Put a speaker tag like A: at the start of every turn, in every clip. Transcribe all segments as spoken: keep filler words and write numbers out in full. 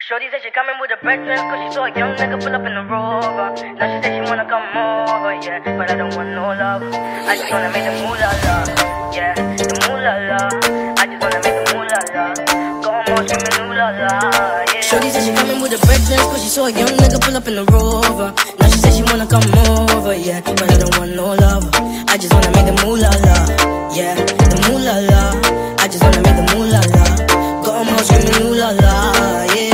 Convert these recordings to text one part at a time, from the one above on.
A: Shorty said she coming with the breakfast, cause she saw a young nigga pull up in the Rover. Now she said she wanna come over, yeah, but I don't want no love. I just wanna make the moolah la, yeah, the moolah la. I just wanna make the moolah la. Go on more screaming ooh la la, yeah. Shorty said she coming with the breakfast, cause she saw a young nigga pull up in the Rover. Now she said she wanna come over, yeah, but I don't want no love. I just wanna make the moolah la, yeah, the moolah la. I just wanna make the moolah la. Go on more screaming ooh la la, yeah.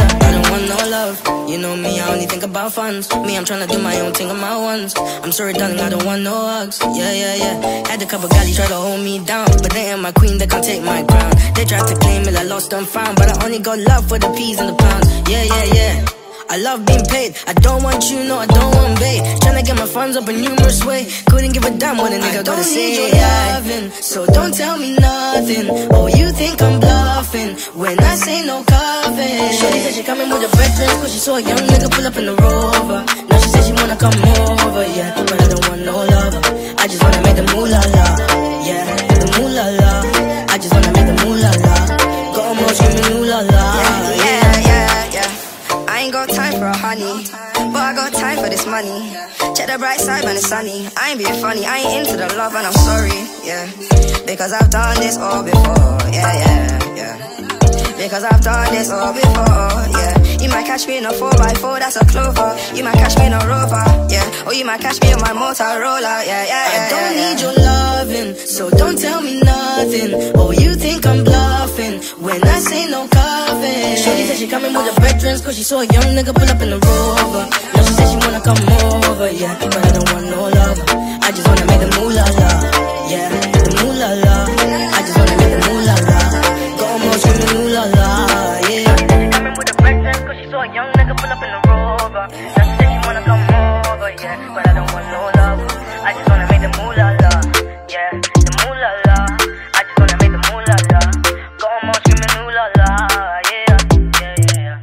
A: You know me, I only think about funds. Me, I'm tryna do my own thing on my ones. I'm sorry, darling, I don't want no hugs. Yeah, yeah, yeah. Had a couple galleys try to hold me down, but they ain't my queen, they can't take my crown. They tried to claim it, I lost and found, but I only got love for the peas and the pounds. Yeah, yeah, yeah. I love being paid. I don't want you, no, I don't want bait. Tryna get my funds up in numerous ways. Couldn't give a damn what a nigga gotta say. I don't need your loving, so don't tell me nothing. Oh, you think I'm bluffing when I say no coffee. Shorty said she coming with a breakfast, cause she saw a young nigga pull up in the Rover. Now she said she wanna come over, yeah, but I don't want no love. I just wanna make the moolah la, yeah, the moolah la. I just wanna make the moolah la. Go on more screaming ooh la la,
B: yeah, yeah, yeah, yeah. I ain't got time for a honey, but I got time for this money. Check the bright side when it's sunny. I ain't being funny, I ain't into the love and I'm sorry, yeah. Because I've done this all before, yeah, yeah, yeah. Because I've done this all before, yeah. You might catch me in a four by four, that's a Clover. You might catch me in a Rover, yeah. Or you might catch me on my Motorola, yeah, yeah, yeah.
A: I don't
B: yeah,
A: need
B: yeah.
A: your loving, so don't tell me nothing. Oh, you think I'm bluffing when I say no coffee. Shorty said she coming with a breakfast, cause she saw a young nigga pull up in the Rover. Now she said she wanna come over, yeah, but I don't want no love. I just wanna make the moolah la, yeah, the moolah la. I just wanna make the moolah la. Go on more screaming ooh la la, yeah. She coming with a breakfast, cause she saw a young nigga pull up in the Rover. Now she said she wanna come over, yeah, but I don't want no love. I just wanna make the moolah la, yeah, the moolah la. I just wanna make the moolah la. Go on more screaming ooh la la, yeah, yeah, yeah, yeah.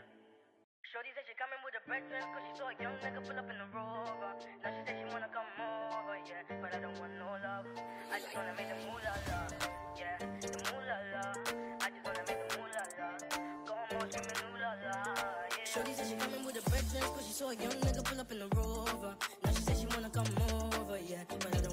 A: Shorty said she coming with a breakfast, cause she saw a young nigga pull up in the Rover. Now she said she wanna come over, yeah, but I don't want no love. I just wanna make the moolah la, yeah, the moolah la. I just wanna make the moolah la. Go on more screaming ooh la la, yeah. Shorty said she coming with a breakfast, cause she saw a young nigga pull up in the Rover. Now she said she wanna come over, yeah, but I